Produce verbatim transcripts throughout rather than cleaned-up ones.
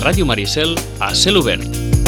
Ràdio Maricel a cel obert.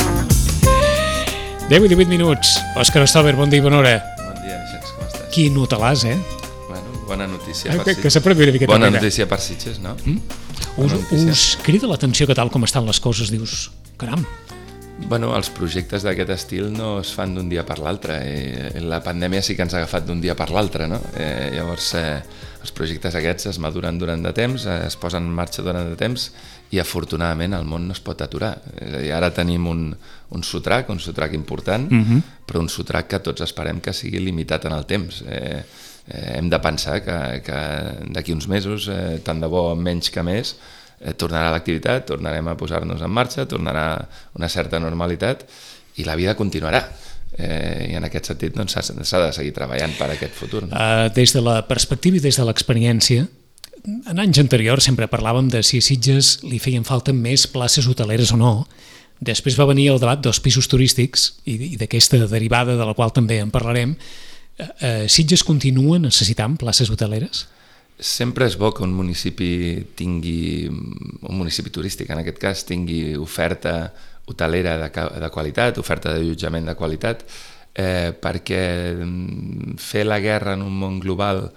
deu i divuit minuts. Òscar Stover, bon dia i bona hora. Bon dia, Vicenç, com estàs? Quin hotelàs, eh? Bueno, bona notícia Ah, per que, Sitges. que s'aprovi una miqueta. Bona enrere. notícia per Sitges, no? Mm? Us, us crida l'atenció que tal com estan les coses, dius, caram. Bueno, els projectes d'aquest estil no es fan d'un dia per l'altre. Eh, la pandèmia sí que ens ha agafat d'un dia per l'altre, no? Eh, llavors, eh, els projectes aquests es maduren durant de temps, eh, es posen en marxa durant de temps i afortunadament el món no es pot aturar. És a dir, ara tenim un, un sotrac, un sotrac important, Mhm. però un sotrac que tots esperem que sigui limitat en el temps. Eh, eh, hem de pensar que, que d'aquí uns mesos, eh, tant de bo menys que més, eh, tornarà l'activitat, tornarem a posar-nos en marxa, tornarà una certa normalitat i la vida continuarà. Eh, I en aquest sentit doncs, s'ha s'ha de seguir treballant per aquest futur. No? Uh, des de la perspectiva i des de l'experiència, en anys anteriors sempre parlàvem de si a Sitges li feien falta més places hoteleres o no. Després va venir el debat dels pisos turístics i, i d'aquesta derivada de la qual també en parlarem. Uh, uh, Sitges continua necessitant places hoteleres? Sempre és bo que un municipi tingui, un municipi turístic en aquest cas, tingui oferta hotelera de, de qualitat, oferta d'allotjament de qualitat, eh, perquè fer la guerra en un món global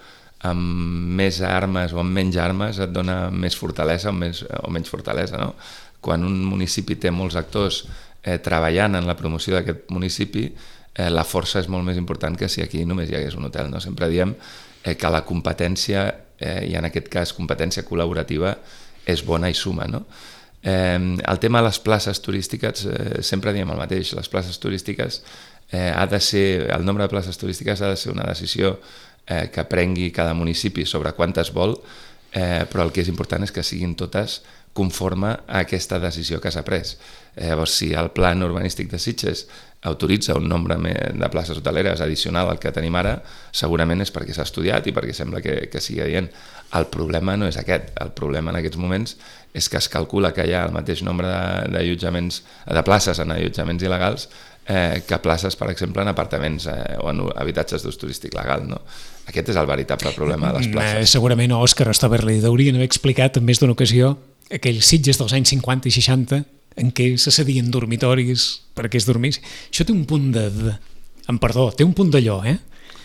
amb més armes o amb menys armes et dona més fortalesa o, més, o menys fortalesa, no? Quan un municipi té molts actors eh, treballant en la promoció d'aquest municipi, eh, la força és molt més important que si aquí només hi hagués un hotel, no? Sempre diem eh, que la competència, eh, i en aquest cas competència col·laborativa, és bona i suma, no? Eh, el tema de les places turístiques, eh, sempre diem el mateix, les places turístiques eh, ha de ser, el nombre de places turístiques ha de ser una decisió eh, que prengui cada municipi sobre quantes vol, eh, però el que és important és que siguin totes conforme a aquesta decisió que s'ha pres. Eh, llavors, si el plan urbanístic de Sitges autoritza un nombre de places hoteleres addicional al que tenim ara, segurament és perquè s'ha estudiat i perquè sembla que, que sigui adient. El problema no és aquest. El problema en aquests moments és que es calcula que hi ha el mateix nombre d'allotjaments, de, de places en allotjaments il·legals eh, que places, per exemple, en apartaments eh, o en habitatges d'ús turístic legal, no? Aquest és el veritable problema de les places. Eh, segurament a Òscar Stover li haurien haver explicat en més d'una ocasió aquells Sitges dels anys cinquanta i seixanta en què se cedien dormitoris perquè es dormís. Això té un punt de... de amb perdó, té un punt d'allò, eh?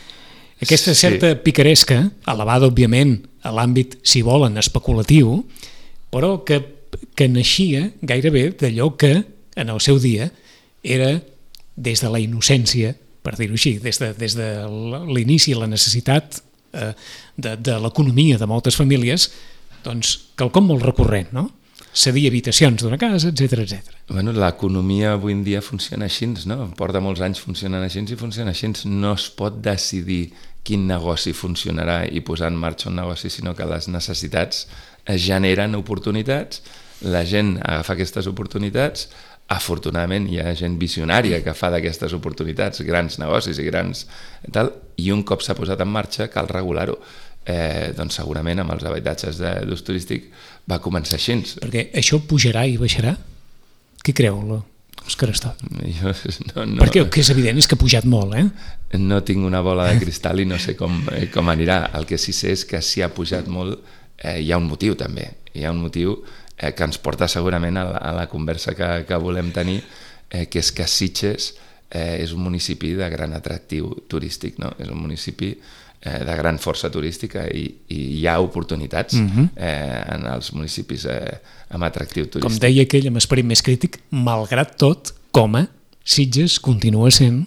Aquesta certa sí. picaresca, elevada, òbviament, a l'àmbit, si volen, especulatiu, però que, que naixia gairebé d'allò que, en el seu dia, era des de la innocència, per dir-ho així, des de, des de l'inici i la necessitat eh, de, de l'economia de moltes famílies, doncs, quelcom molt recurrent, no? Cedir habitacions d'una casa, etcètera, etcètera. Bueno, l'economia avui en dia funciona així, no? Porta molts anys funcionant així i funciona així. No es pot decidir quin negoci funcionarà i posar en marxa un negoci, sinó que les necessitats es generen oportunitats, la gent agafa aquestes oportunitats, afortunadament hi ha gent visionària que fa d'aquestes oportunitats grans negocis i grans tal, i un cop s'ha posat en marxa cal regular-ho. Eh, doncs segurament amb els habitatges d'ús turístic va començar així. Perquè això pujarà i baixarà? Què creu l'Òscar Stover? Jo, no, no, Perquè el que és evident és que ha pujat molt, eh? No tinc una bola de cristal i no sé com, eh, com anirà. El que sí sé és que si ha pujat molt eh, hi ha un motiu també. Hi ha un motiu eh, que ens porta segurament a la, a la conversa que, que volem tenir, eh, que és que Sitges eh, és un municipi de gran atractiu turístic, no? És un municipi de gran força turística i, i hi ha oportunitats uh-huh. eh, en els municipis eh, amb atractiu turístic. Com deia aquell amb esperit més crític, malgrat tot, com a Sitges continua sent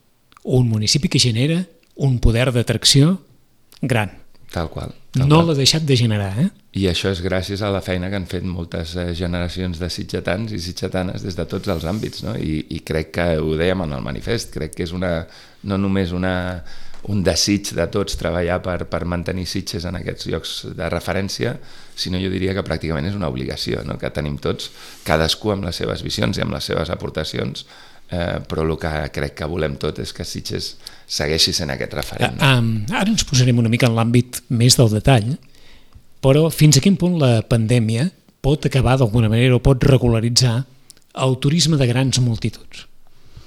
un municipi que genera un poder d'atracció gran. Tal qual. Tal no qual. l'ha deixat de generar, eh? I això és gràcies a la feina que han fet moltes eh, generacions de sitgetans i sitgetanes des de tots els àmbits, no? I, i crec que ho dèiem en el manifest, crec que és una, no només una un desig de tots treballar per, per mantenir Sitges en aquests llocs de referència, sinó jo diria que pràcticament és una obligació, no? Que tenim tots, cadascú amb les seves visions i amb les seves aportacions, eh, però el que crec que volem tot és que Sitges segueixi sent aquest referent. No? Um, ara ens posarem una mica en l'àmbit més del detall, però fins a quin punt la pandèmia pot acabar d'alguna manera o pot regularitzar el turisme de grans multituds?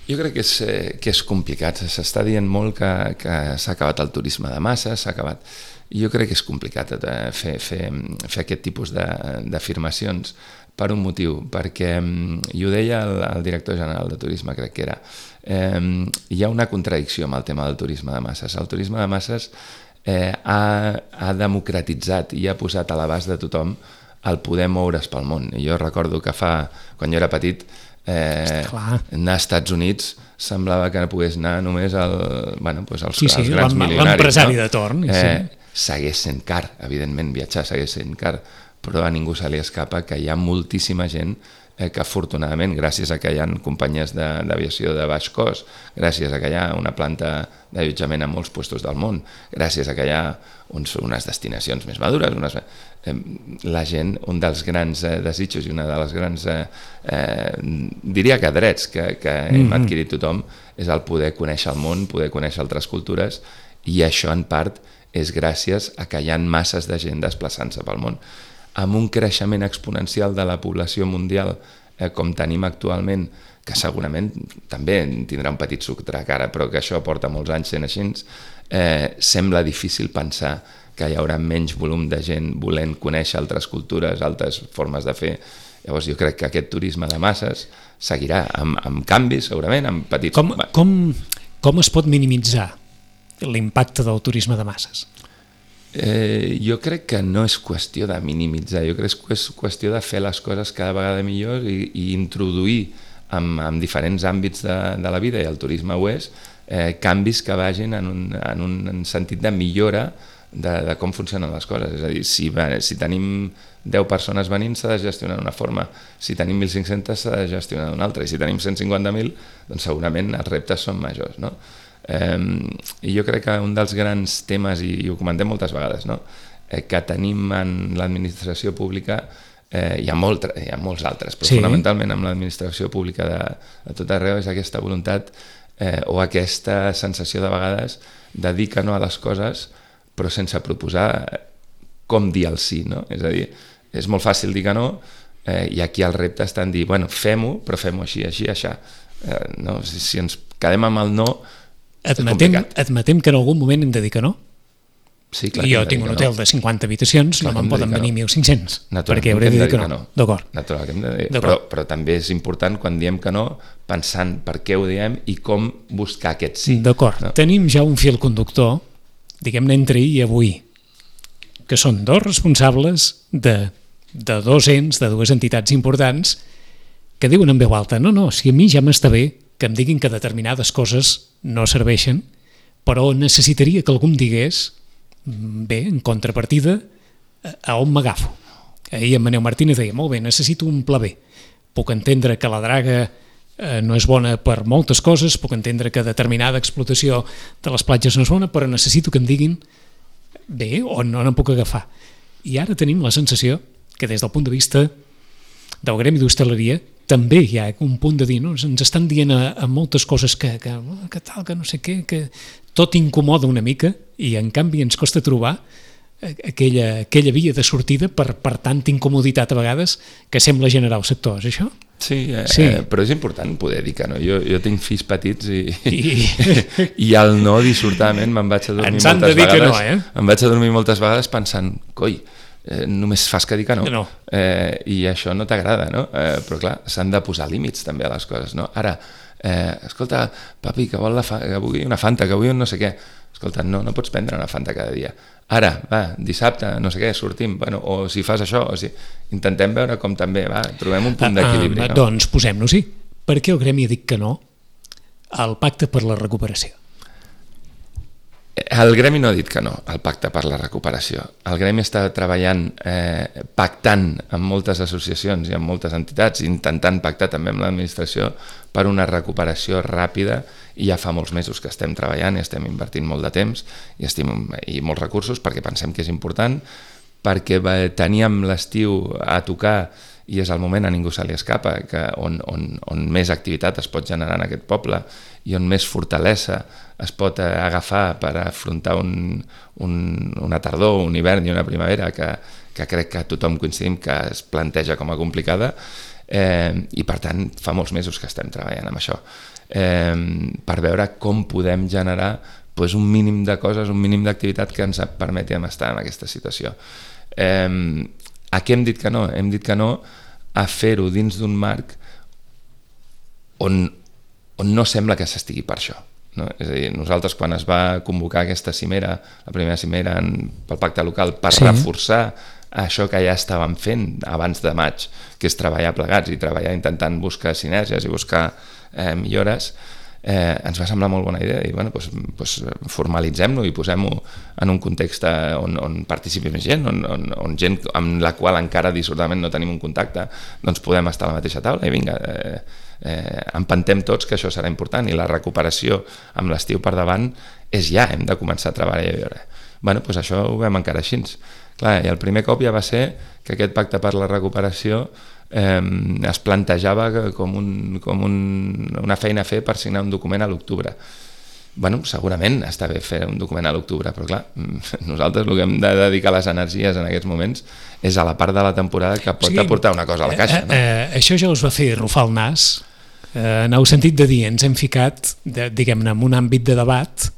Jo crec que és, que és complicat. S'està dient molt que, que s'ha acabat el turisme de masses, s'ha acabat... Jo crec que és complicat fer, fer, fer aquest tipus d'afirmacions per un motiu, perquè, i ho deia el, el director general de turisme, crec que era, eh, hi ha una contradicció amb el tema del turisme de masses. El turisme de masses eh, ha, ha democratitzat i ha posat a l'abast de tothom el poder moure's pel món. I jo recordo que fa, quan jo era petit, eh, anar als Estats Units semblava que no pogués anar només el, bueno, doncs els, sí, sí, els grans milionaris. L'empresari no? de torn. Eh, sí. Segueix sent car, evidentment, viatjar segueix sent car, però a ningú se li escapa que hi ha moltíssima gent eh, que afortunadament, gràcies a que hi ha companyies d'aviació de, de baix cost, gràcies a que hi ha una planta d'allotjament a molts puestos del món, gràcies a que hi ha uns, unes destinacions més madures, unes, eh, la gent, un dels grans eh, desitjos i una de les grans, eh, eh, diria que drets que, que hem mm-hmm. adquirit tothom, és el poder conèixer el món, poder conèixer altres cultures, i això en part és gràcies a que hi ha masses de gent desplaçant-se pel món. Amb un creixement exponencial de la població mundial eh, com tenim actualment, que segurament també tindrà un petit subtrac ara, però que això porta molts anys sent així, eh, sembla difícil pensar que hi haurà menys volum de gent volent conèixer altres cultures, altres formes de fer. Llavors jo crec que aquest turisme de masses seguirà amb, amb canvis, segurament, amb petits... Com, com, com es pot minimitzar l'impacte del turisme de masses? Eh, jo crec que no és qüestió de minimitzar, jo crec que és qüestió de fer les coses cada vegada millor i, i introduir en, en diferents àmbits de, de la vida, i el turisme ho és, eh, canvis que vagin en un, en un sentit de millora de, de com funcionen les coses. És a dir, si, si tenim deu persones venint s'ha de gestionar d'una forma, si tenim mil cinc-centes s'ha de gestionar d'una altra, i si tenim cent cinquanta mil, doncs segurament els reptes són majors, no? Eh, i jo crec que un dels grans temes, i, i ho comentem moltes vegades, no? eh, que tenim en l'administració pública, eh, hi, ha molt, hi ha molts altres, però sí. Fonamentalment amb l'administració pública de, de tot arreu és aquesta voluntat eh, o aquesta sensació de vegades de dir que no a les coses però sense proposar com dir el sí, no? És a dir, és molt fàcil dir que no, eh, i aquí el repte està en dir, bueno, fem-ho, però fem-ho així, així, així. Eh, no? Si, si ens quedem amb el no, Admetem, admetem que en algun moment hem de dir que no. Sí, clar, I jo tinc un hotel no. de cinquanta habitacions, clar, no me'n poden venir no. mil cinc-cents, perquè hauré de dir que, que no. no. D'acord. Natural, que hem de dir. Però, però també és important quan diem que no, pensant per què ho diem i com buscar aquest sí. D'acord. No? Tenim ja un fil conductor, diguem-ne entre ahir i avui, que són dos responsables de, de dos ens, de dues entitats importants, que diuen en veu alta, no, no, si a mi ja m'està bé que em diguin que determinades coses no serveixen, però necessitaria que algú em digués, bé, en contrapartida, a on m'agafo. Ahir en Manel Martínez deia, molt bé, necessito un pla B. Puc entendre que la draga eh, no és bona per moltes coses, puc entendre que determinada explotació de les platges no és bona, però necessito que em diguin bé, on no em puc agafar. I ara tenim la sensació que des del punt de vista del gremi d'hostaleria també hi ha un punt de dir, no? Ens estan dient a, a moltes coses que, que, que tal, que no sé què, que tot incomoda una mica i en canvi ens costa trobar aquella, aquella via de sortida per, per tanta incomoditat a vegades que sembla generar el sector, és això? Sí, eh, sí. Eh, però és important poder dir que no. Jo, jo tinc fills petits i, I... i el no dissortadament me'n vaig a dormir ens han moltes de dir vegades. Que no, eh? Em vaig a dormir moltes vegades pensant, coi, Eh, només fas que dir que no, no. Eh, i això no t'agrada, no? Eh, però clar, s'han de posar límits també a les coses, no? Ara, eh, escolta, papi, que vol la fa que vull una Fanta, que vull un no sé què. Escolta, no, no pots prendre una Fanta cada dia. Ara, va, dissabte, no sé què, sortim, bueno, o si fas això, o si... intentem veure com també, va, trobem un punt d'equilibri. Uh, uh, no? Doncs posem-nos-hi. Per què el gremi ha dit que no al pacte per la recuperació? El gremi no ha dit que no al pacte per la recuperació. El gremi està treballant, eh, pactant amb moltes associacions i amb moltes entitats, intentant pactar també amb l'administració per una recuperació ràpida, i ja fa molts mesos que estem treballant i estem invertint molt de temps i, estim, i molts recursos perquè pensem que és important, perquè teníem l'estiu a tocar i és el moment, a ningú se li escapa, que on, on, on més activitat es pot generar en aquest poble i on més fortalesa es pot agafar per afrontar un, un, una tardor, un hivern i una primavera que, que crec que tothom coincidim que es planteja com a complicada, eh, i per tant fa molts mesos que estem treballant amb això. eh, per veure com podem generar pues, un mínim de coses, un mínim d'activitat que ens permeti estar en aquesta situació. Eh, a què hem dit que no? Hem dit que no a fer-ho dins d'un marc on, on no sembla que s'estigui per això. No? És a dir, nosaltres quan es va convocar aquesta cimera, la primera cimera en, pel pacte local, per sí. reforçar això que ja estàvem fent abans de maig, que és treballar plegats i treballar intentant buscar sinergies i buscar eh, millores, eh, ens va semblar molt bona idea i bueno, doncs, doncs formalitzem-lo i posem-ho en un context on, on participi més gent, on, on, on gent amb la qual encara dissortadament no tenim un contacte, doncs podem estar a la mateixa taula i vinga, eh, eh, empantem tots que això serà important i la recuperació amb l'estiu per davant és ja, hem de començar a treballar i a veure. Bueno, doncs això ho vam encara així. Clar, i el primer cop ja va ser que aquest pacte per la recuperació eh, es plantejava com, un, com un, una feina a fer per signar un document a l'octubre. Bueno, segurament està bé fer un document a l'octubre, però clar, nosaltres el que hem de dedicar les energies en aquests moments és a la part de la temporada que pot o sigui, aportar una cosa a la caixa. No? Eh, eh, això ja us va fer rufar el nas, eh, en el sentit de dir, ens hem ficat, de, diguem-ne, en un àmbit de debat.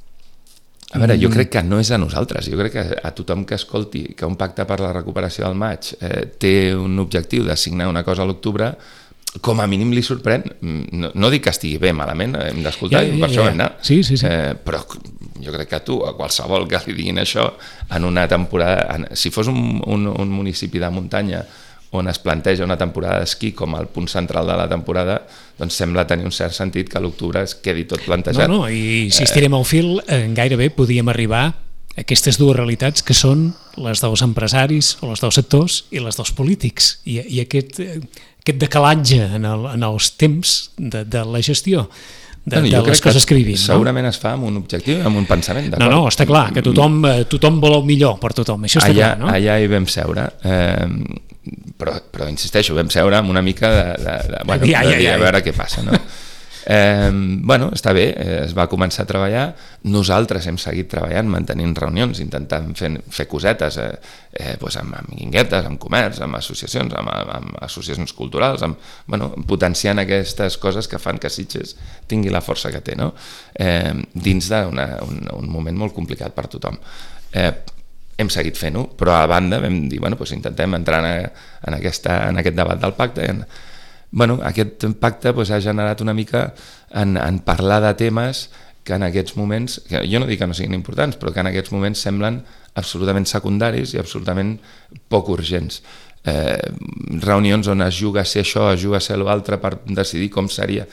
A veure, jo crec que no és a nosaltres, jo crec que a tothom que escolti que un pacte per la recuperació del maig eh, té un objectiu de signar una cosa a l'octubre, com a mínim li sorprèn, no, no dic que estigui bé, malament, hem d'escoltar ja, ja, i per ja, això ja. hem d'anar, sí, sí, sí. Eh, però jo crec que tu, a qualsevol que li diguin això, en una temporada, en, si fos un, un, un municipi de muntanya on es planteja una temporada d'esquí com el punt central de la temporada, doncs sembla tenir un cert sentit que a l'octubre es quedi tot plantejat. No, no, i si estirem el fil, eh, gairebé podíem arribar a aquestes dues realitats que són les dels empresaris o les dels sectors i les dels polítics, i, i aquest, aquest decalatge en, el, en els temps de, de la gestió de, bueno, de les coses que, que vivim. Segurament no? es fa amb un objectiu, amb un pensament. No, no, està clar, que tothom, tothom vol el millor per tothom, això està allà, clar, no? Allà hi vam seure, eh, però, però insisteixo, vam seure amb una mica de, de, de, bueno, ja, ja, de dir ja, ja. a veure què passa, no? Eh, bueno, està bé, eh, es va començar a treballar, nosaltres hem seguit treballant, mantenint reunions, intentant fer, fer cosetes eh, eh, doncs amb, amb guinguetes, amb comerç, amb associacions, amb, amb associacions culturals, amb, bueno, potenciant aquestes coses que fan que Sitges tingui la força que té, no? Eh, dins d'un un, un moment molt complicat per tothom. Eh, hem seguit fent-ho, però a banda vam dir, bueno, doncs intentem entrar en, en, aquesta, en aquest debat del pacte. En, bueno, aquest pacte doncs, ha generat una mica en, en parlar de temes que en aquests moments, que jo no dic que no siguin importants, però que en aquests moments semblen absolutament secundaris i absolutament poc urgents. Eh, reunions on es juga a ser això, es juga a ser l'altre per decidir com seria.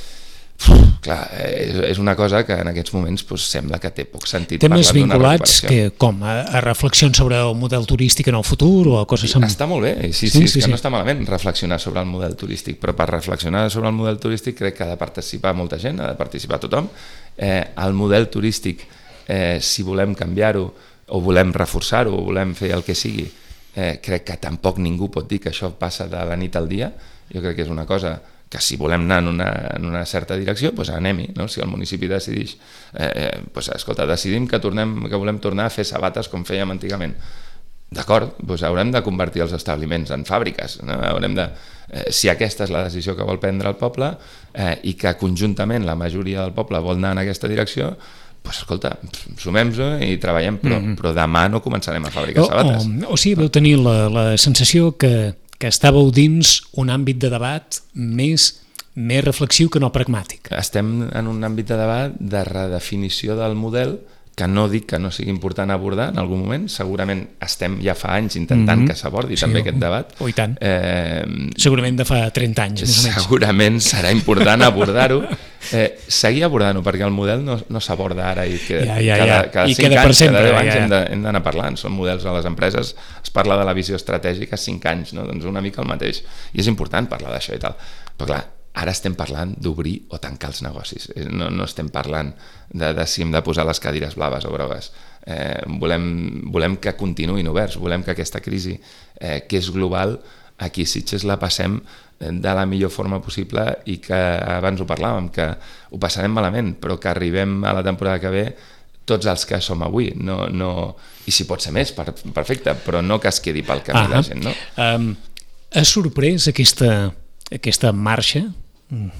Uf, clar, és, és una cosa que en aquests moments doncs, sembla que té poc sentit. Temes vinculats que, com, a, a reflexions sobre el model turístic en el futur o a coses... Amb... Està molt bé, sí, sí, sí, sí, que sí. No està malament reflexionar sobre el model turístic, però per reflexionar sobre el model turístic crec que ha de participar molta gent, ha de participar tothom. Eh, el model turístic, eh, si volem canviar-ho o volem reforçar-ho o volem fer el que sigui, eh, crec que tampoc ningú pot dir que això passa de la nit al dia. Jo crec que és una cosa que si volem anar en una, en una certa direcció, doncs anem-hi, no? Si el municipi decideix, eh, doncs, escolta, decidim que, tornem, que volem tornar a fer sabates com fèiem antigament. D'acord, doncs haurem de convertir els establiments en fàbriques, no? Haurem de, eh, si aquesta és la decisió que vol prendre el poble eh, i que conjuntament la majoria del poble vol anar en aquesta direcció, doncs escolta, sumem-nos i treballem, però, mm-hmm. però demà no començarem a fabricar sabates. O, o, o sigui, vau tenir la, la sensació que que estàveu dins un àmbit de debat més, més reflexiu que no pragmàtic. Estem en un àmbit de debat de redefinició del model, que no dic que no sigui important abordar en algun moment, segurament estem ja fa anys intentant mm-hmm. que s'abordi sí, també aquest debat. Oh, i tant. Eh, segurament de fa trenta anys, més o menys. Segurament serà important abordar-ho, eh, seguir abordant-ho, perquè el model no, no s'aborda ara i que ja, ja, cada, ja. cada I cinc queda anys, sempre, cada deu anys ja, ja. hem, de, hem d'anar parlant, són models a les empreses, es parla de la visió estratègica a cinc anys, no? Doncs una mica el mateix, i és important parlar d'això i tal, però clar, ara estem parlant d'obrir o tancar els negocis, no, no estem parlant de, de si hem de posar les cadires blaves o grogues, eh, volem, volem que continuïn oberts, volem que aquesta crisi, eh, que és global, aquí a Sitges la passem de la millor forma possible i que abans ho parlàvem, que ho passarem malament, però que arribem a la temporada que ve tots els que som avui, no, no, i si pot ser més, per, perfecte, però no que es quedi pel camí ah, la gent. No? Um, ha sorprès aquesta, aquesta marxa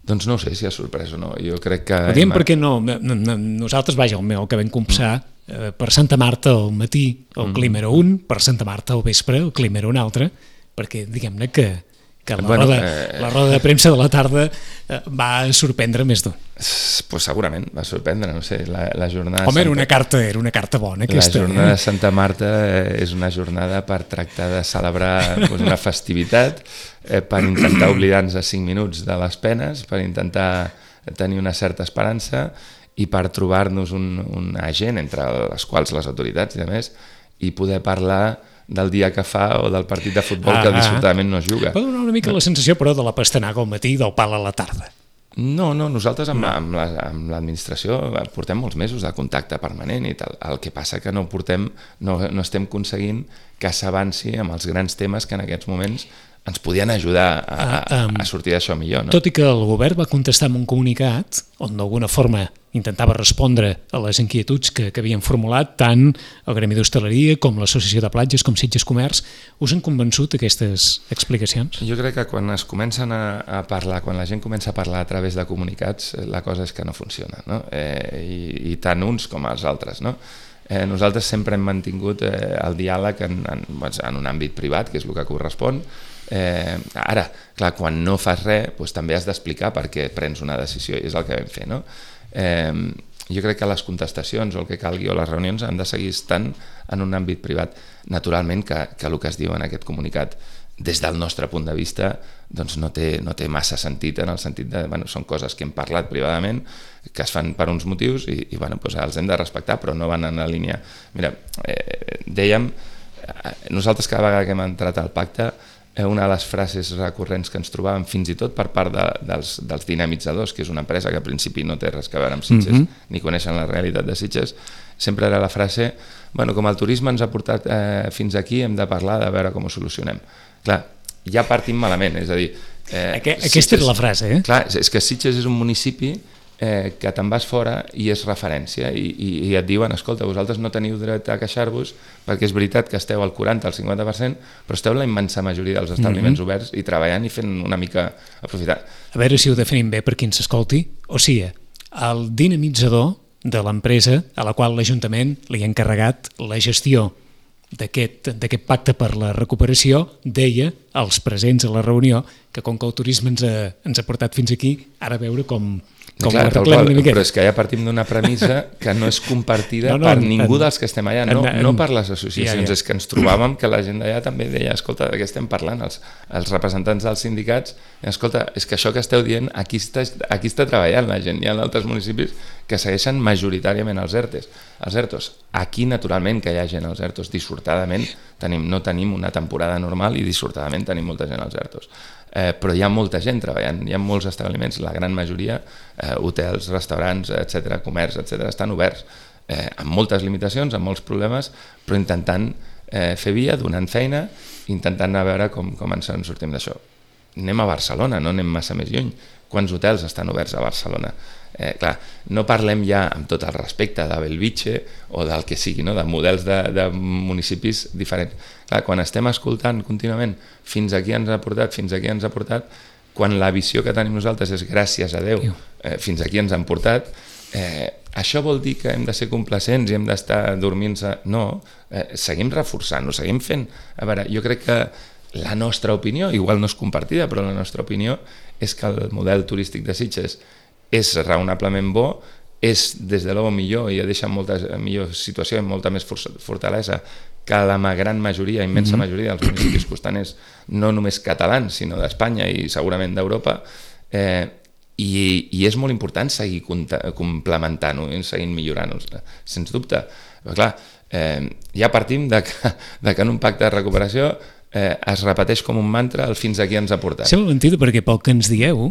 Doncs no ho sé si ha sorprès o no. Jo crec que... Ho diem hem... perquè no, no, no, nosaltres, vaja, el, el que vam compensar, mm. eh, per Santa Marta al matí el mm. clima era un, per Santa Marta al vespre el clima era un altre, perquè diguem-ne que, que la, bueno, roda, eh... la roda de premsa de la tarda eh, va sorprendre més d'un. Pues segurament va sorprendre, no sé, la, la jornada... Home, Santa... era una carta, era una carta bona aquesta. La jornada de Santa Marta eh, és una jornada per tractar de celebrar pues, una festivitat, eh, per intentar oblidar-nos a cinc minuts de les penes, per intentar tenir una certa esperança i per trobar-nos un, un agent, entre les quals les autoritats i a més, i poder parlar del dia que fa o del partit de futbol ah, que dissortadament no es juga. Va donar una mica la sensació, però, de la pastanaga al matí i del pal a la tarda. No, no, nosaltres amb, no. amb, la, amb l'administració portem molts mesos de contacte permanent i tal. El que passa que no portem, no, no estem aconseguint que s'avanci amb els grans temes que en aquests moments ens podien ajudar a, a, a sortir d'això millor. No? Tot i que el govern va contestar amb un comunicat on d'alguna forma intentava respondre a les inquietuds que, que havien formulat tant el Gremi d'Hostaleria com l'Associació de Platges com Sitges Comerç, us han convençut aquestes explicacions? Jo crec que quan es comencen a, a parlar, quan la gent comença a parlar a través de comunicats, la cosa és que no funciona, no? Eh, i, i tant uns com els altres, no? Eh, nosaltres sempre hem mantingut eh, el diàleg en, en, en un àmbit privat, que és el que correspon. Eh, ara, clar, quan no fas res, doncs també has d'explicar per què prens una decisió, i és el que vam fer, no? Eh, jo crec que les contestacions o el que calgui o les reunions han de seguir estant en un àmbit privat. Naturalment que, que el que es diu en aquest comunicat, des del nostre punt de vista, doncs no té, no té massa sentit, en el sentit de, bueno, són coses que hem parlat privadament, que es fan per uns motius i, i bueno, doncs els hem de respectar, però no van en la línia. Mira, eh, dèiem, nosaltres cada vegada que hem entrat al pacte, una de les frases recurrents que ens trobàvem fins i tot per part de, dels, dels dinamitzadors, que és una empresa que al principi no té res a veure amb Sitges, mm-hmm. ni coneixen la realitat de Sitges, sempre era la frase, bueno, com el turisme ens ha portat eh, fins aquí, hem de parlar de veure com ho solucionem. Clar, ja partim malament, és a dir... Eh, Aquest, Sitges, aquesta és la frase, eh? Clar, és que Sitges és un municipi eh, que te'n vas fora i és referència i, i, i et diuen, escolta, vosaltres no teniu dret a queixar-vos perquè és veritat que esteu al quaranta, al cinquanta per cent, però esteu la immensa majoria dels establiments mm-hmm. oberts i treballant i fent una mica aprofitar. A veure si ho definim bé per qui ens escolti. O sigui, el dinamitzador de l'empresa a la qual l'Ajuntament li ha encarregat la gestió d'aquest d'aquest pacte per la recuperació deia als presents a la reunió que com que el turisme ens ha, ens ha portat fins aquí, ara veure com, com clar, ho arreglem una miqueta. Però és que ja partim d'una premissa que no és compartida no, no, per en, ningú en, dels que estem allà, no, en, no per les associacions, ja, ja. És que ens trobàvem que la gent d'allà també deia, escolta, de què estem parlant? Els, els representants dels sindicats, escolta, és que això que esteu dient, aquí està, aquí està treballant la gent, hi ha altres municipis que segueixen majoritàriament els ERTEs. Els ERTOs, aquí naturalment que hi ha gent als ERTOs, dissortadament tenim, no tenim una temporada normal i dissortadament tenim molta gent als ERTOs. Eh, però hi ha molta gent treballant, hi ha molts establiments, la gran majoria, eh, hotels, restaurants, etcètera, comerç, etcètera, estan oberts, eh, amb moltes limitacions, amb molts problemes, però intentant eh, fer via, donant feina, intentant a veure com, com ens en sortim d'això. Anem a Barcelona, no anem massa més lluny. Quants hotels estan oberts a Barcelona? Eh, clar, no parlem ja amb tot el respecte de Belvitge o del que sigui, no? De models de, de municipis diferents. Clar, quan estem escoltant contínuament fins aquí ens ha portat, fins aquí ens ha portat, quan la visió que tenim nosaltres és gràcies a Déu, eh, fins aquí ens han portat, eh, això vol dir que hem de ser complacents i hem d'estar dormint-se? No, eh, seguim reforçant-ho, seguim fent. A veure, jo crec que la nostra opinió, igual no és compartida, però la nostra opinió és que el model turístic de Sitges és raonablement bo, és des de l'ou millor i deixa en molta millor situació i molta més fortalesa que la gran majoria, immensa majoria dels municipis costaners, no només catalans, sinó d'Espanya i segurament d'Europa, eh, i, i és molt important seguir complementant-ho i seguir millorant-ho, sens dubte. Però clar, eh, ja partim de que, de que en un pacte de recuperació eh, es repeteix com un mantra el fins aquí ens ha portat. Sembla mentida perquè pel que ens dieu,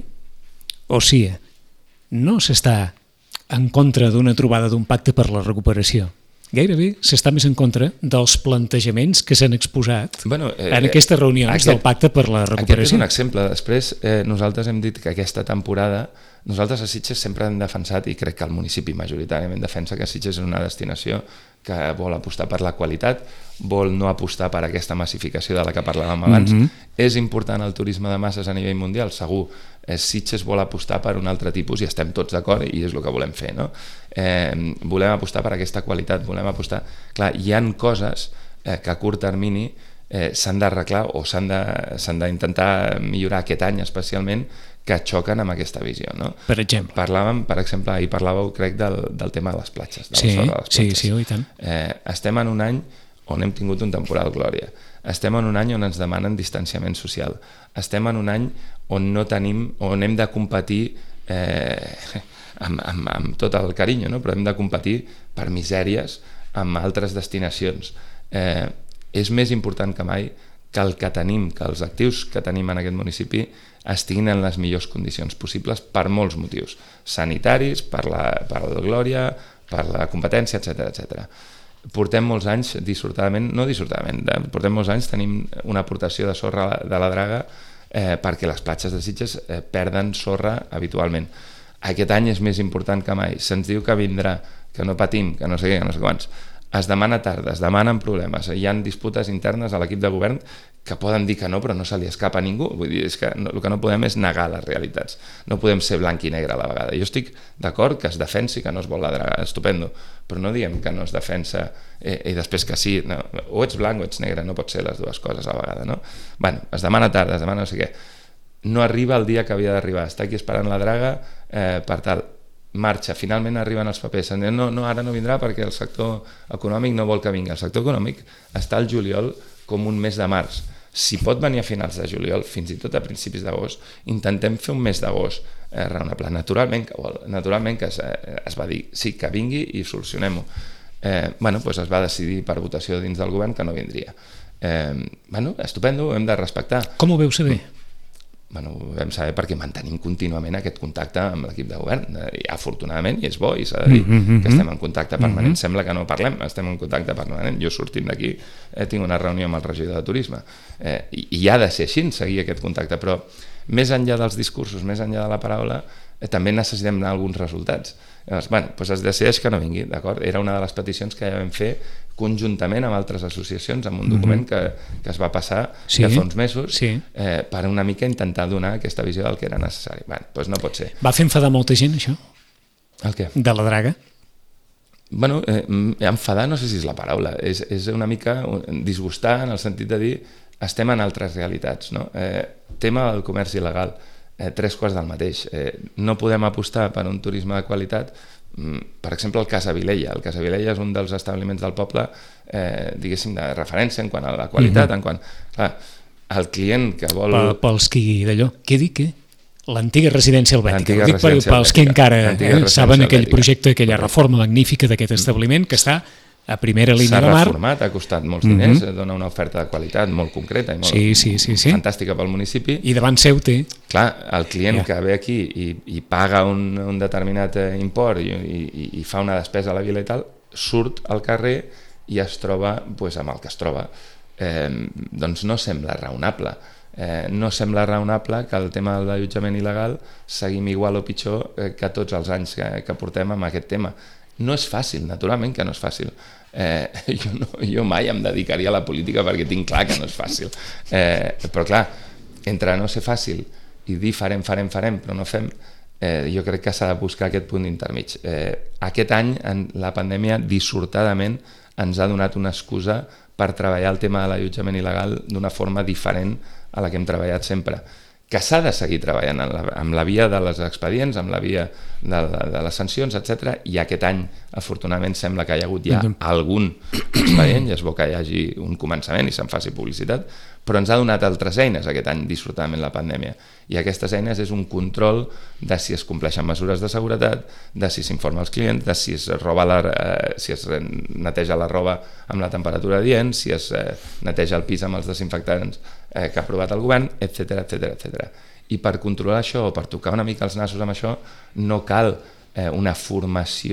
o sigui, no s'està en contra d'una trobada d'un pacte per la recuperació. Gairebé s'està més en contra dels plantejaments que s'han exposat bueno, eh, en aquestes reunions aquest, del pacte per la recuperació. Aquest és un exemple. Després, eh, nosaltres hem dit que aquesta temporada Nosaltres a Sitges sempre hem defensat, i crec que el municipi majoritàriament defensa, que Sitges és una destinació que vol apostar per la qualitat, vol no apostar per aquesta massificació de la que parlàvem abans. Mm-hmm. És important el turisme de masses a nivell mundial, segur. Eh, Sitges vol apostar per un altre tipus i estem tots d'acord i és el que volem fer, no? Eh, volem apostar per aquesta qualitat, volem apostar... Clar, hi ha coses eh, que a curt termini eh, s'han d'arreglar o s'han de, s'han d'intentar millorar aquest any especialment, que xoquen amb aquesta visió, no? Per exemple? Parlàvem, per exemple, ahir parlàveu, crec, del, del tema de les platges. De sí, de les platges. sí, sí, i tant. Eh, estem en un any on hem tingut un temporal glòria. Estem en un any on ens demanen distanciament social. Estem en un any on no tenim, on hem de competir eh, amb, amb, amb tot el carinyo, no? Però hem de competir per misèries amb altres destinacions. Eh, és més important que mai que el que tenim, que els actius que tenim en aquest municipi estiguin en les millors condicions possibles per molts motius, sanitaris, per la, per la glòria, per la competència, etcètera, etcètera. Portem molts anys dissortadament, no dissortadament, portem molts anys tenim una aportació de sorra de la Draga eh, perquè les platges de Sitges eh, perden sorra habitualment. Aquest any és més important que mai. Se'ns diu que vindrà, que no patim, que no sé què, que no sé quants. Es demana tard, es demanen problemes, hi ha disputes internes a l'equip de govern que poden dir que no, però no se li escapa a ningú. Vull dir, és que no, el que no podem és negar les realitats. No podem ser blanc i negre a la vegada. Jo estic d'acord que es defensi que no es vol la Draga, estupendo, però no diem que no es defensa eh, i després que sí, no, o ets blanc o ets negre, no pot ser les dues coses a la vegada, no? Bueno, es demana tard, es demana no sé què. No arriba el dia que havia d'arribar, està aquí esperant la Draga eh, per tal. Marxa, finalment arriben els papers, no, no, ara no vindrà perquè el sector econòmic no vol que vingui. El sector econòmic està al juliol com un mes de març. Si pot venir a finals de juliol, fins i tot a principis d'agost, intentem fer un mes d'agost eh, raonable. Naturalment que, well, naturalment que es, eh, es va dir sí, que vingui i solucionem-ho. Eh, bueno, doncs es va decidir per votació dins del govern que no vindria. Eh, bueno, estupendo, ho hem de respectar. Com ho veu saber? Bueno, ho vam saber perquè mantenim contínuament aquest contacte amb l'equip de govern, i afortunadament, i és bo, i s'ha de dir mm-hmm. que estem en contacte permanent. Mm-hmm. Sembla que no parlem, estem en contacte permanent. Jo sortint d'aquí eh, tinc una reunió amb el regidor de Turisme eh, i, i ha de ser així, seguir aquest contacte, però més enllà dels discursos, més enllà de la paraula, eh, també necessitem alguns resultats. Llavors, bueno, doncs es decideix que no vingui, d'acord? Era una de les peticions que ja vam fer conjuntament amb altres associacions, amb un document que, que es va passar sí, ja fa uns mesos sí. eh, per una mica intentar donar aquesta visió del que era necessari. Bueno, doncs no pot ser. Va fer enfadar molta gent, això? El què? De la Draga? Bueno, eh, enfadar no sé si és la paraula, és, és una mica disgustar en el sentit de dir estem en altres realitats, no? Eh, tema del comerç il·legal, eh, tres quarts del mateix. Eh, no podem apostar per un turisme de qualitat. Per exemple, el Casa Vilella. El Casa Vilella és un dels establiments del poble, eh, diguéssim, de referència en quant a la qualitat, mm-hmm. en quant... Clar, el client que vol... Pel, pels qui d'allò, què dic, què? L'antiga residència helvètica. Ho dic per, pels que encara eh, saben aquell projecte, aquella reforma magnífica d'aquest establiment que està a primera línia de mar. S'ha reformat, ha costat molts diners, mm-hmm. dona una oferta de qualitat molt concreta i molt sí, sí, sí, sí. fantàstica pel municipi. I davant seu té... Clar, el client ja. que ve aquí i, i paga un, un determinat import i, i, i fa una despesa a la vila i tal, surt al carrer i es troba pues, amb el que es troba. Eh, doncs no sembla raonable. Eh, no sembla raonable que el tema de l'allotjament il·legal seguim igual o pitjor eh, que tots els anys que, que portem amb aquest tema. No és fàcil, naturalment que no és fàcil. Eh, jo, no, jo mai em dedicaria a la política perquè tinc clar que no és fàcil. Eh, però clar, entre no ser fàcil i dir farem, farem, farem, però no fem, eh, jo crec que s'ha de buscar aquest punt intermig. Eh, aquest any en la pandèmia dissortadament ens ha donat una excusa per treballar el tema de l'allotjament il·legal d'una forma diferent a la que hem treballat sempre, que s'ha de seguir treballant en la, amb la via de les expedients, amb la via de, de, de les sancions, etcètera. I aquest any, afortunadament, sembla que hi ha hagut ja algun expedient, i és bo que hi hagi un començament i se'n faci publicitat, però ens ha donat altres eines aquest any, dissortadament la pandèmia. I aquestes eines és un control de si es compleixen mesures de seguretat, de si s'informa als clients, de si es roba la, eh, si es neteja la roba amb la temperatura dient, si es eh, neteja el pis amb els desinfectants eh, que ha aprovat el govern, etcètera, etcètera, etcètera. I per controlar això, o per tocar una mica els nassos amb això, no cal eh, una formació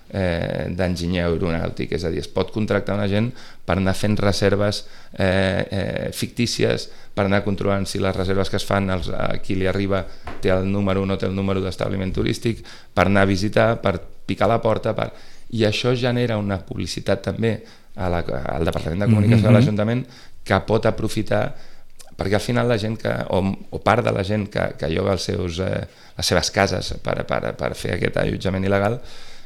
eh, d'enginyer aeronàutic, és a dir, es pot contractar una gent per anar fent reserves eh, eh, fictícies, per anar controlant si les reserves que es fan, els, a qui li arriba té el número o no té el número d'establiment turístic, per anar a visitar, per picar la porta, per... i això genera una publicitat també a la, al Departament de Comunicació mm-hmm. de l'Ajuntament que pot aprofitar, perquè al final la gent que, o, o part de la gent que, que lloga els seus, eh, les seves cases per, per, per fer aquest allotjament il·legal,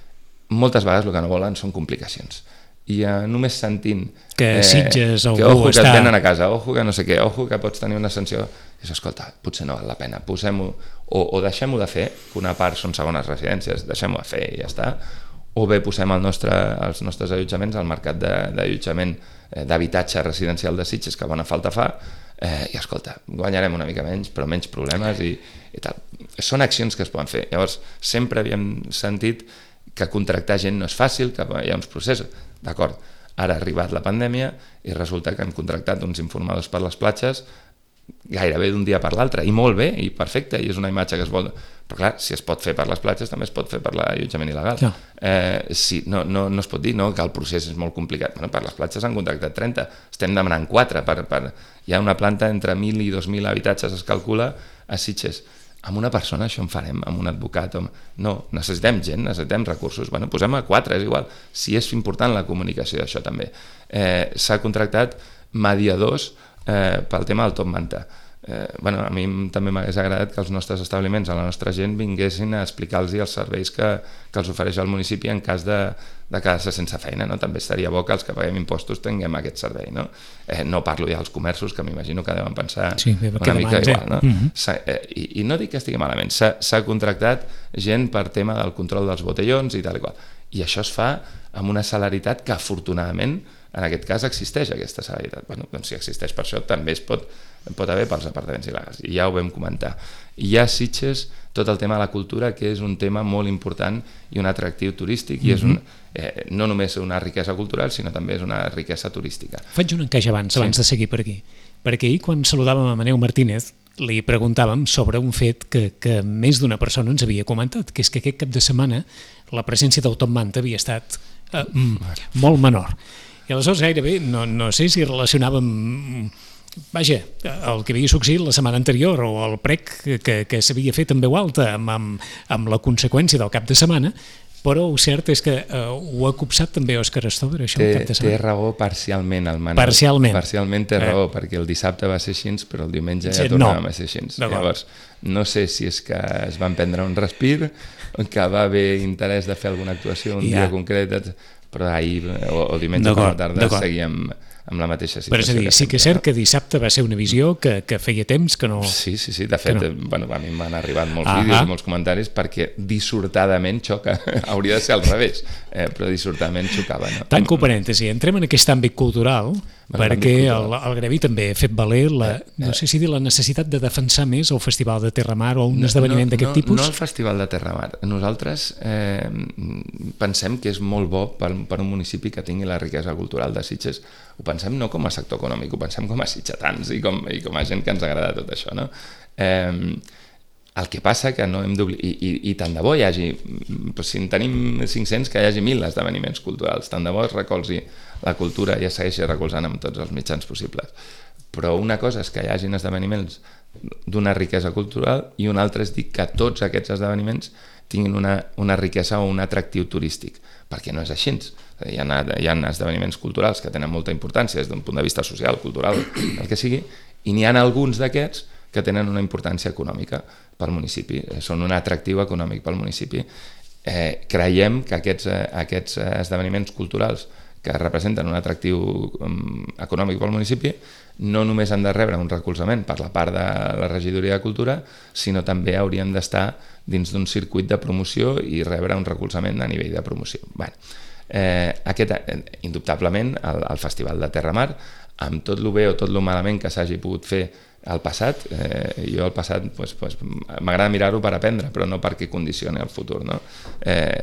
moltes vegades el que no volen són complicacions. I eh, només sentint que eh, Sitges que ojo que està... et venen a casa, ojo que no sé què, ojo que pots tenir una sanció, i dius, escolta, potser no val la pena, posem-ho, o, o deixem-ho de fer, que una part són segones residències, deixem-ho de fer i ja està, o bé posem el nostre, els nostres allotjaments al mercat d'allotjament eh, d'habitatge residencial de Sitges, que bona falta fa, eh, i escolta, guanyarem una mica menys, però menys problemes i, i tal. Són accions que es poden fer. Llavors, sempre havíem sentit que contractar gent no és fàcil, que hi ha uns processos, d'acord, ara ha arribat la pandèmia i resulta que hem contractat uns informadors per les platges gairebé d'un dia per l'altre, i molt bé, i perfecte, i és una imatge que es vol... Però clar, si es pot fer per les platges, també es pot fer per l'allotjament il·legal. No. Eh, sí, no, no, no es pot dir no, que el procés és molt complicat. Bueno, per les platges han contractat trenta, estem demanant quatre. Per, per... Hi ha una planta entre mil i dos mil habitatges, es calcula, a Sitges. Amb una persona això en farem, amb un advocat, amb... no, necessitem gent, necessitem recursos, bueno, posem a quatre, és igual, si és important la comunicació d'això també. Eh, s'ha contractat mediadors eh, pel tema del top manta. Eh, bueno, a mi també m'hagués agradat que els nostres establiments, a la nostra gent, vinguessin a explicar-los els serveis que, que els ofereix el municipi en cas de, de quedar-se sense feina, no? També estaria bo que els que paguem impostos tinguem aquest servei, no? Eh, no parlo ja dels comerços, que m'imagino que deuen pensar sí, una mica mans, igual, no? Mm-hmm. eh, i, i no dic que estigui malament, s'ha contractat gent per tema del control dels botellons i tal i qual, i això es fa amb una celeritat que afortunadament en aquest cas existeix aquesta celeritat. Bueno, doncs si existeix per això també es pot, pot haver pels apartaments il·legals, i ja ho vam comentar. Hi ha Sitges tot el tema de la cultura, que és un tema molt important i un atractiu turístic, mm-hmm. i és un, eh, no només una riquesa cultural, sinó també és una riquesa turística. Faig un encaix abans, sí. abans de seguir per aquí, perquè ahir quan saludàvem a Maneu Martínez li preguntàvem sobre un fet que, que més d'una persona ens havia comentat, que és que aquest cap de setmana la presència del Top Manta havia estat eh, molt menor. I aleshores gairebé, no, no sé si relacionàvem, vaja, el que havia succeït la setmana anterior o el prec que, que s'havia fet en veu alta amb, amb, amb la conseqüència del cap de setmana, però el cert és que uh, ho ha copsat també Òscar Stover, això, té, el cap de setmana. Té raó parcialment, el Manel. Parcialment. Parcialment té raó, eh. perquè el dissabte va ser així, però el diumenge ja tornàvem no. a ser així. Llavors, no sé si és que es van prendre un respir, que va haver interès de fer alguna actuació un ja. dia concret, però ahir o, o diumenge per la tarda seguíem amb la mateixa situació. Però és a dir, que sí que és cert que dissabte va ser una visió que, que feia temps que no... Sí, sí, sí, de fet, no. bueno, a mi m'han arribat molts ah, vídeos ah. i molts comentaris perquè dissortadament xoca, hauria de ser al revés, eh, però dissortadament xocava. No? Tanco parèntesi, entrem en aquest àmbit cultural, bueno, perquè el, el Gremi també ha fet valer la, no sé si dir la necessitat de defensar més el Festival de Terramar o un no, esdeveniment no, d'aquest no, tipus? No el Festival de Terramar. Nosaltres eh, pensem que és molt bo per, per un municipi que tingui la riquesa cultural de Sitges. Ho pensem no com a sector econòmic, ho pensem com a sitgetans i com, i com a gent que ens agrada tot això, no? Eh, el que passa que no hem d'oblidar, i, i, i tant de bo hi hagi, si en tenim cinc-cents, que hi hagi mil esdeveniments culturals, tant de bo es recolzi la cultura i es segueixi recolzant amb tots els mitjans possibles. Però una cosa és que hi hagin esdeveniments d'una riquesa cultural i una altra és dir que tots aquests esdeveniments tinguin una, una riquesa o un atractiu turístic, perquè no és així. Hi ha, hi ha esdeveniments culturals que tenen molta importància des d'un punt de vista social, cultural, el que sigui, i n'hi ha alguns d'aquests que tenen una importància econòmica pel municipi, són un atractiu econòmic pel municipi. Eh, creiem que aquests, eh, aquests esdeveniments culturals que representen un atractiu um, econòmic pel municipi no només han de rebre un recolzament per la part de la regidoria de cultura, sinó també haurien d'estar dins d'un circuit de promoció i rebre un recolzament a nivell de promoció. Bueno, eh, aquest, eh, indubtablement, el, el Festival de Terramar, amb tot lo bé o tot lo malament que s'hagi pogut fer al passat, eh, jo al passat pues, pues, m'agrada mirar-ho per aprendre, però no perquè condicioni el futur, no? Eh,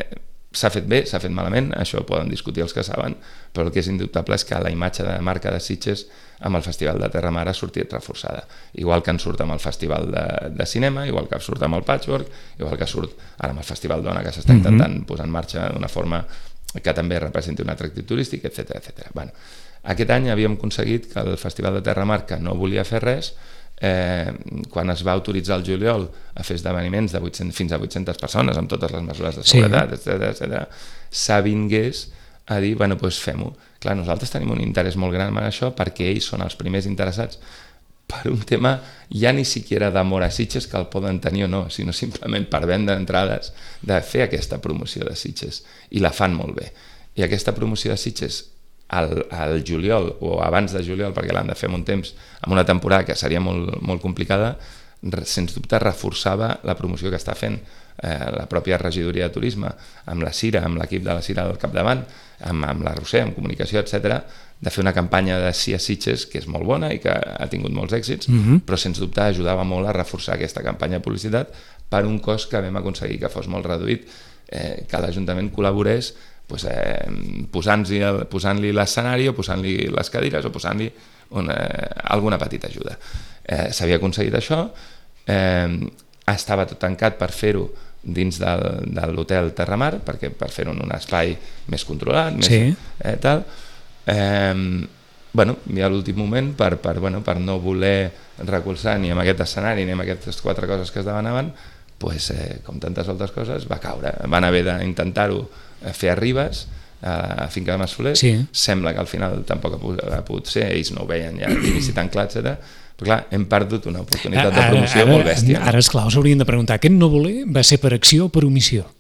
s'ha fet bé, s'ha fet malament, això ho poden discutir els que saben, però el que és indubtable és que la imatge de marca de Sitges amb el Festival de Terramar ha sortit reforçada. Igual que en surt amb el Festival de, de Cinema, igual que surt amb el Patchwork, igual que surt ara amb el Festival Dona, que s'està intentant mm-hmm. posar en marxa d'una forma que també representi un atractiu turístic, etcètera, etcètera. Bueno, aquest any havíem aconseguit que el Festival de Terramar, que no volia fer res, eh, quan es va autoritzar el juliol a fer esdeveniments de vuit-cents, fins a vuit-centes persones amb totes les mesures de seguretat, sí. etcètera, etcètera, s'avingués a dir, bueno, doncs fem-ho. Clar, nosaltres tenim un interès molt gran en això perquè ells són els primers interessats per un tema ja ni siquiera d'amor a Sitges, que el poden tenir o no, sinó simplement per vendre entrades, de fer aquesta promoció de Sitges, i la fan molt bé. I aquesta promoció de Sitges al, al juliol, o abans de juliol, perquè l'han de fer en un temps, en una temporada que seria molt, molt complicada, sens dubte reforçava la promoció que està fent eh, la pròpia regidoria de turisme, amb la Cira, amb l'equip de la Cira al capdavant, amb, amb la Roser, amb comunicació, etcètera, de fer una campanya de sí a Sitges que és molt bona i que ha tingut molts èxits, mm-hmm. però sens dubte ajudava molt a reforçar aquesta campanya de publicitat per un cost que vam aconseguir que fos molt reduït, eh, que l'Ajuntament col·laborés pues, eh, posant-li posant-li l'escenari o posant-li les cadires o posant-li una, alguna petita ajuda. Eh, s'havia aconseguit això, eh, estava tot tancat per fer-ho dins del, de l'hotel Terramar, perquè per fer-ho en un espai més controlat, més sí. eh, tal. Eh, bueno, i a l'últim moment, per, per, bueno, per no voler recolzar ni amb aquest escenari ni amb aquestes quatre coses que es demanaven, pues, eh, com tantes altres coses, va caure. Van haver d'intentar-ho fer a Ribes, a Finca de Massoler, sí. Sembla que al final tampoc ha pogut, ha pogut ser, ells no ho veien ja d'inici tan clar, etcètera. Però clar, hem perdut una oportunitat de promoció ara, molt bèstia. Ara, esclar, us haurien de preguntar, aquest no voler va ser per acció o per omissió?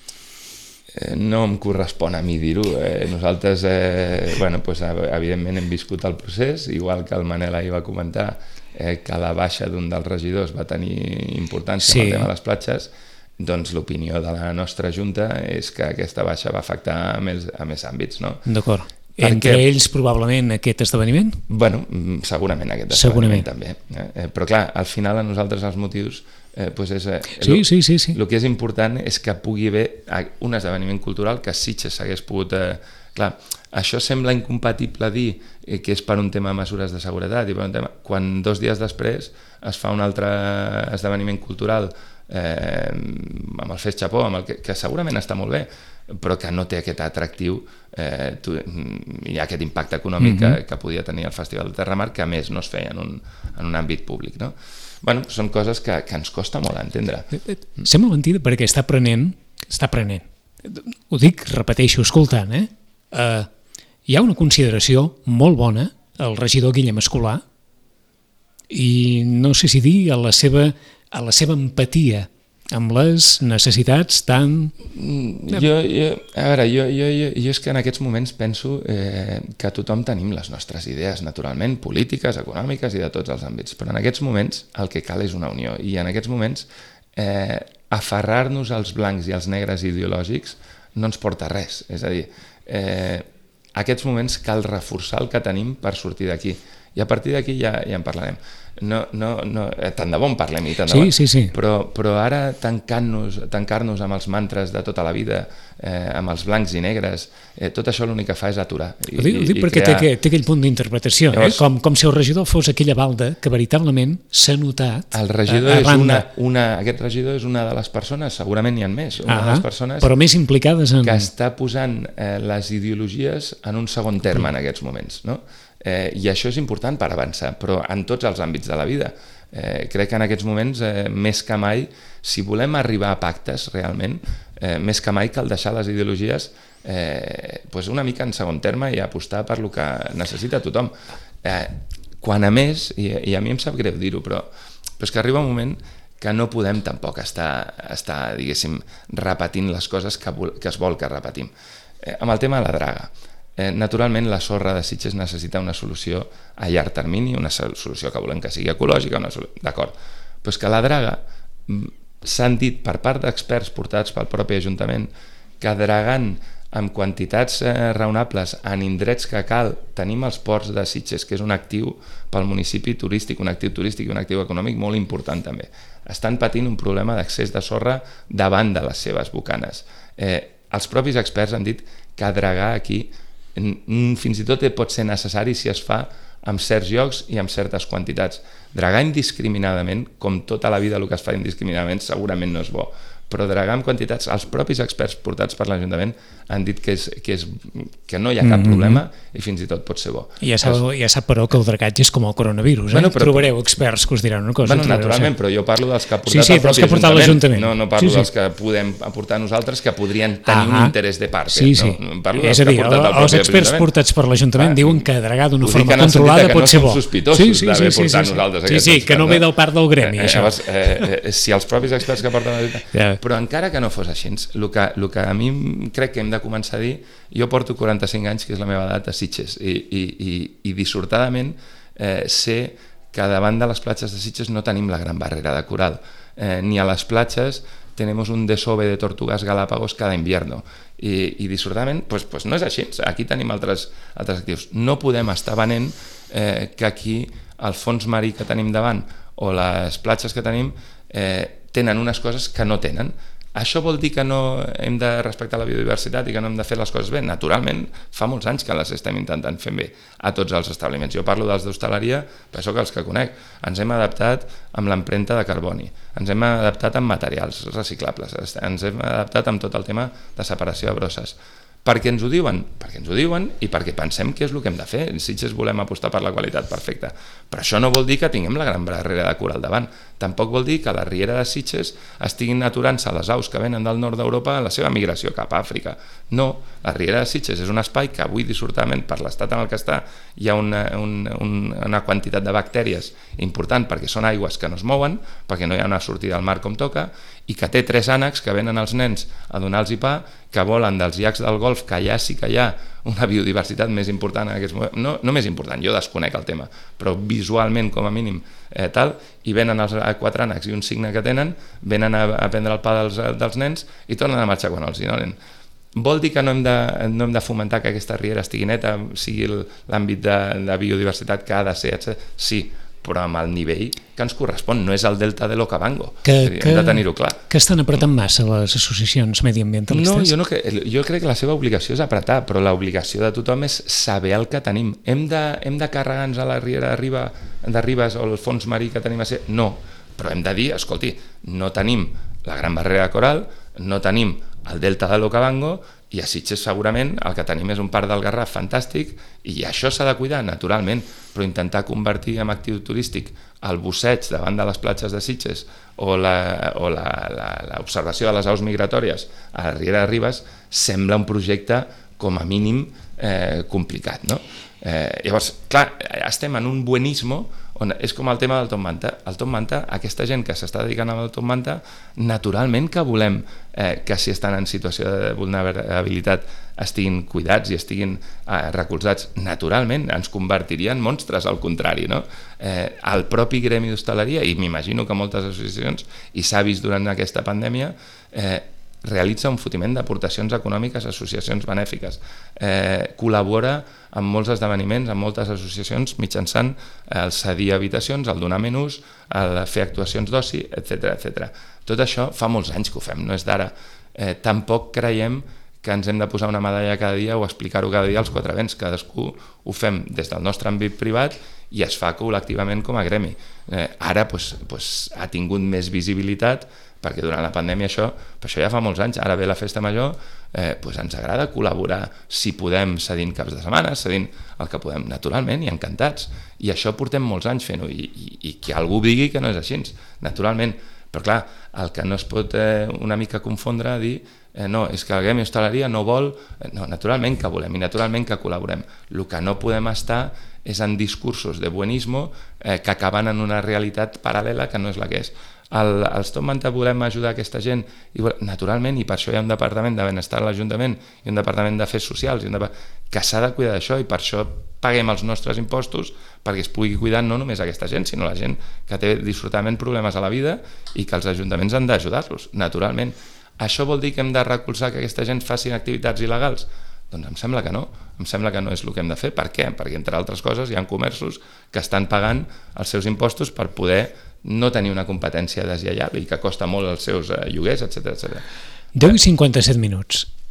Eh, no em correspon a mi dir-ho. Eh, nosaltres, eh, bueno, pues, evidentment hem viscut el procés, igual que el Manel ahir va comentar eh, que la baixa d'un dels regidors va tenir importància sí. en el tema de les platges, doncs l'opinió de la nostra Junta és que aquesta baixa va afectar a més, a més àmbits, no? D'acord. Entre perquè, ells probablement aquest esdeveniment? Bueno, segurament aquest esdeveniment també. Eh? Però clar, al final a nosaltres els motius eh, pues és, eh, sí, lo, sí, sí, sí. el que és important és que pugui haver un esdeveniment cultural que Sitges s'hagués pogut... Eh, clar, això sembla incompatible dir eh, que és per un tema de mesures de seguretat i per un tema, quan dos dies després es fa un altre esdeveniment cultural eh, amb el Fes Chapó, amb el que, que segurament està molt bé, però que no té aquest atractiu, eh, tu, hi ha aquest impacte econòmic mm-hmm. que, que podia tenir el Festival de Terramar, que a més no es feia en un, en un àmbit públic, no? Bueno, són coses que, que ens costa molt entendre. Sembla mentida perquè està prenent, està prenent. Ho dic, repeteixo, escoltant, eh? Uh, hi ha una consideració molt bona al regidor Guillem Escolà i no sé si dir a la seva, a la seva empatia amb les necessitats tan... Jo, jo, a veure, jo, jo, jo, jo és que en aquests moments penso eh, que tothom tenim les nostres idees, naturalment, polítiques, econòmiques i de tots els àmbits, però en aquests moments el que cal és una unió, i en aquests moments eh, aferrar-nos als blancs i als negres ideològics no ens porta res, és a dir, eh, aquests moments cal reforçar el que tenim per sortir d'aquí, i a partir d'aquí ja, ja en parlarem. No, no, no, tant de bon parlem i tant de sí, bon, sí, sí. Però, però ara tancant-nos tancar-nos amb els mantres de tota la vida, eh, amb els blancs i negres, eh, tot això l'únic que fa és aturar. I, ho dic, ho dic perquè crear... té, té aquell punt d'interpretació, eh? com, com si el regidor fos aquella balda que veritablement s'ha notat. El regidor a, a és una, una, aquest regidor és una de les persones, segurament n'hi ha més, una ah, de les persones però més implicades en... que està posant eh, les ideologies en un segon terme en aquests moments, no? Eh, i això és important per avançar, però en tots els àmbits de la vida. Eh, crec que en aquests moments, eh, més que mai, si volem arribar a pactes realment, eh, més que mai cal deixar les ideologies eh, pues una mica en segon terme i apostar per lo que necessita tothom. Eh, quan a més, i, i a mi em sap greu dir-ho, però, però és que arriba un moment que no podem tampoc estar, estar diguéssim, repetint les coses que, vol, que es vol que repetim. Eh, amb el tema de la draga, Eh, naturalment la sorra de Sitges necessita una solució a llarg termini, una solució que volem que sigui ecològica, una solució... d'acord, però és que la draga s'han dit per part d'experts portats pel propi Ajuntament que dragant amb quantitats eh, raonables en indrets que cal, tenim els ports de Sitges, que és un actiu pel municipi turístic, un actiu turístic i un actiu econòmic molt important també. Estan patint un problema d'accés de sorra davant de les seves bocanes. Eh, els propis experts han dit que dragar aquí fins i tot pot ser necessari si es fa en certs llocs i en certes quantitats. Dragar indiscriminadament, com tota la vida el que es fa indiscriminadament, segurament no és bo, però dragar en quantitats, els propis experts portats per l'Ajuntament han dit que, és, que, és, que no hi ha cap mm-hmm. problema i fins i tot pot ser bo. I ja sap, ja sap però que el dragatge és com el coronavirus, eh? Bueno, però, trobareu experts que us diran una cosa. Bueno, naturalment, però jo parlo dels que ha portat sí, sí, el propi que ha portat Ajuntament. No, no parlo sí, sí. dels que podem aportar nosaltres que podrien tenir ah, un interès de part. Sí, sí. No, parlo és a dir, el, els experts portats per l'Ajuntament ah, diuen que dragar d'una forma controlada pot ser bo. Sí, sí, sí, sí, sí, sí, sí, que no ve del part del gremi, eh, això. Eh, eh, si els propis experts que porten l'Ajuntament... Yeah. Però encara que no fos així, el que, el que a mi crec que hem de començar a dir, jo porto quaranta-cinc anys, que és la meva edat, a Sitges, i, i, i, i dissortadament eh, sé que davant de les platges de Sitges no tenim la gran barrera de coral, eh, ni a les platges tenemos un desove de tortugas galápagos cada invierno, i, i dissortadament pues, pues no és així, aquí tenim altres, altres actius. No podem estar venent eh, que aquí el fons marí que tenim davant o les platges que tenim eh, tenen unes coses que no tenen. Això vol dir que no hem de respectar la biodiversitat i que no hem de fer les coses bé? Naturalment, fa molts anys que les estem intentant fer bé a tots els establiments. Jo parlo dels d'hostaleria, per això que els que conec. Ens hem adaptat amb l'empremta de carboni, ens hem adaptat amb materials reciclables, ens hem adaptat amb tot el tema de separació de brosses. Per què ens ho diuen? Perquè ens ho diuen i perquè pensem que és el que hem de fer. En Sitges volem apostar per la qualitat perfecta. Però això no vol dir que tinguem la gran barrera de coral davant. Tampoc vol dir que la riera de Sitges estiguin aturant-se les aus que venen del nord d'Europa en la seva migració cap a Àfrica. No, la riera de Sitges és un espai que avui dissortadament per l'estat en el que està hi ha una, un, un, una quantitat de bactèries important perquè són aigües que no es mouen, perquè no hi ha una sortida al mar com toca, i que té tres ànecs que venen els nens a donar-los pa, que volen dels llacs del Golf, que allà sí que hi ha una biodiversitat més important en aquests moments, no, no més important, jo desconec el tema, però visualment com a mínim eh, tal, i venen els quatre ànecs i un signe que tenen, venen a, a prendre el pa dels, dels nens i tornen a marxar quan els hi donen. Vol dir que no hem, de, no hem de fomentar que aquesta riera estigui neta, sigui l'àmbit de, de biodiversitat que ha de ser, etcètera. Sí, però amb el nivell que ens correspon, no és el delta de l'Okavango, hem de tenir-ho clar. Que estan apretant massa les associacions mediambientalistes? No, jo, no, jo crec que la seva obligació és apretar, però l'obligació de tothom és saber el que tenim. Hem de, hem de carregar-nos a la riera de, Riba, de Ribes o el fons marí que tenim a ser? No, però hem de dir, escolti, no tenim la gran barrera de coral, no tenim el delta de l'Okavango, i a Sitges segurament el que tenim és un parc del Garraf fantàstic i això s'ha de cuidar naturalment, però intentar convertir en actiu turístic el busseig davant de les platges de Sitges o l'observació de les aus migratòries a la riera de Ribes sembla un projecte com a mínim eh, complicat, no? Eh, llavors, clar, estem en un buenismo on és com el tema del top manta. El top manta, aquesta gent que s'està dedicant al top manta, naturalment que volem eh, que si estan en situació de vulnerabilitat estiguin cuidats i estiguin eh, recolzats. Naturalment, ens convertiria en monstres, al contrari, no? Eh, el propi gremi d'hostaleria, i m'imagino que moltes associacions, i s'ha vist durant aquesta pandèmia, eh, realitza un fotiment d'aportacions econòmiques a associacions benèfiques, eh, col·labora amb molts esdeveniments, amb moltes associacions, mitjançant el cedir habitacions, el donar menús, el fer actuacions d'oci, etcètera, etcètera. Tot això fa molts anys que ho fem, no és d'ara. Eh, tampoc creiem que ens hem de posar una medalla cada dia o explicar-ho cada dia als quatre vents. Cadascú ho fem des del nostre àmbit privat i es fa col·lectivament com a gremi. Eh, ara pues, pues, ha tingut més visibilitat perquè durant la pandèmia això, per això ja fa molts anys, ara ve la festa major, eh, pues ens agrada col·laborar, si podem, cedint caps de setmana, cedint el que podem, naturalment, i encantats. I això portem molts anys fent-ho, i, i, i que algú digui que no és així, naturalment. Però clar, el que no es pot eh, una mica confondre a dir eh, no, és que el gremi d'hostaleria no vol, eh, no, naturalment que volem i naturalment que col·laborem. El que no podem estar és en discursos de buenismo eh, que acaben en una realitat paral·lela que no és la que és. El, els Top Manta volem ajudar aquesta gent i naturalment, i per això hi ha un departament de benestar a l'Ajuntament i un departament d'afers socials i un de... que s'ha de cuidar d'això, i per això paguem els nostres impostos perquè es pugui cuidar no només aquesta gent, sinó la gent que té dissortadament problemes a la vida i que els ajuntaments han d'ajudar-los, naturalment. Això vol dir que hem de recolzar que aquesta gent faci activitats il·legals? Doncs em sembla que no, em sembla que no és el que hem de fer. Per què? Perquè, entre altres coses, hi ha comerços que estan pagant els seus impostos per poder no tenir una competència deslleial i que costa molt els seus eh, lloguers, etcètera, etcètera. deu i cinquanta-set minuts.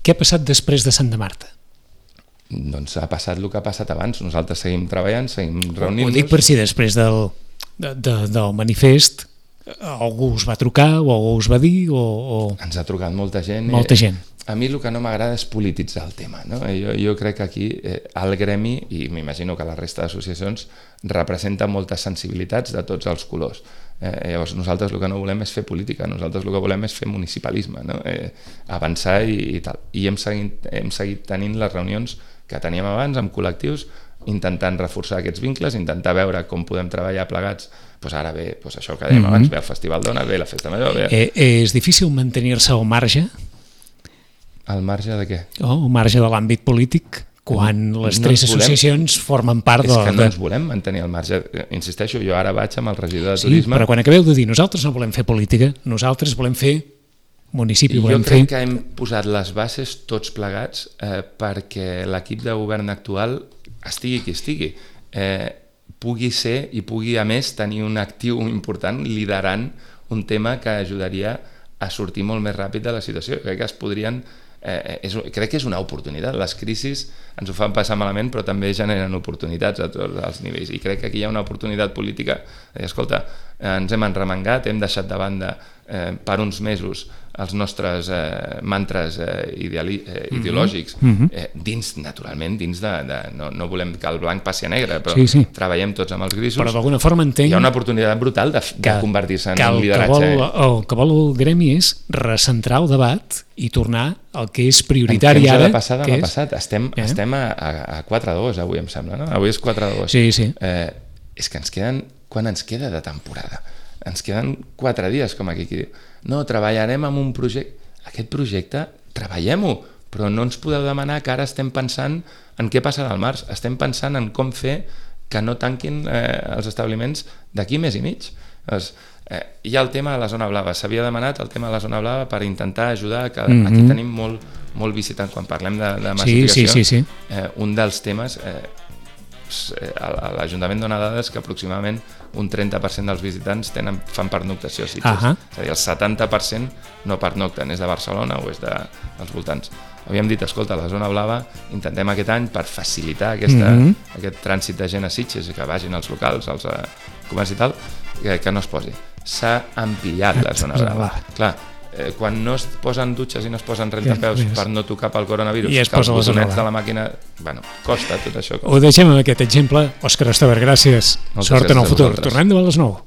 Què ha passat després de Santa Marta? Doncs ha passat el que ha passat abans. Nosaltres seguim treballant, seguim reunint-nos. Ho dic per si després del, de, de, del manifest algú us va trucar o algú us va dir o... o... Ens ha trucat molta gent. Molta gent. A mi el que no m'agrada és polititzar el tema, no? Jo, jo crec que aquí eh, el gremi, i m'imagino que la resta d'associacions, representa moltes sensibilitats de tots els colors. Eh, llavors nosaltres el que no volem és fer política, nosaltres el que volem és fer municipalisme, no? eh, avançar i, i tal. I hem seguit, hem seguit tenint les reunions que teníem abans amb col·lectius, intentant reforçar aquests vincles, intentar veure com podem treballar plegats. Pues ara ve pues això que dèiem mm-hmm. abans, ve el Festival d'Ona, ve la Festa Major... Ve... Eh, és difícil mantenir-se al marge? Al marge de què? Oh, al marge de l'àmbit polític, quan les no tres associacions volem, formen part és de... És que no ens volem mantenir al marge. Insisteixo, jo ara vaig amb el regidor de sí, Turisme... Sí, però quan acabeu de dir nosaltres no volem fer política, nosaltres volem fer municipi, volem fer... Jo crec que hem posat les bases tots plegats eh, perquè l'equip de govern actual, estigui qui estigui, eh, pugui ser i pugui a més tenir un actiu important liderant un tema que ajudaria a sortir molt més ràpid de la situació. Crec que es podrien... Eh, és, crec que és una oportunitat. Les crisis ens ho fan passar malament, però també generen oportunitats a tots els nivells, i crec que aquí hi ha una oportunitat política de dir, escolta, eh, ens hem enremengat, hem deixat de banda eh, per uns mesos els nostres eh, mantres eh, ideali, eh, ideològics, mm-hmm. eh, dins, naturalment, dins de... de no, no volem que el blanc passi a negre, però sí, sí. treballem tots amb els grisos. Però d'alguna forma entenc... Hi ha una oportunitat brutal de, de convertir-se en un lideratge. Que vol, el que vol el gremi és recentrar el debat i tornar al que és prioritari ara. En temps de passada m'ha passat. Estem, eh? estem a, a, a quatre dos, avui em sembla, no? Avui és quatre dos. Sí, sí. Eh, és que ens queden... Quan ens queda de temporada? Ens queden quatre dies, com aquí qui diu. No, treballarem en un projecte... Aquest projecte, treballem-ho, però no ens podeu demanar que ara estem pensant en què passarà al març. Estem pensant en com fer que no tanquin eh, els establiments d'aquí mes i mig. Doncs, eh, hi ha el tema de la zona blava. S'havia demanat el tema de la zona blava per intentar ajudar que mm-hmm. aquí tenim molt, molt visitant. Quan parlem de, de massificació, sí, sí, sí, sí. Eh, un dels temes... Eh, l'Ajuntament dona dades que aproximadament un trenta per cent dels visitants tenen, fan pernoctació a Sitges. Uh-huh. És a dir, el setanta per cent no pernocten, és de Barcelona o és de, dels voltants. Havíem dit, escolta, la zona blava intentem aquest any per facilitar aquesta, mm-hmm. aquest trànsit de gent a Sitges, que vagin als locals, als uh, comerç i tal, que, que no es posi. S'ha ampliat la zona blava. Clar, eh, quan no es posen dutxes i no es posen rentapeus yes, yes. per no tocar pel coronavirus, I es que els posa botonets de la màquina, bueno, costa tot això. Ho deixem amb aquest exemple. Òscar Esteber, gràcies. Moltes Sort en el futur. Tornem demà a les nou.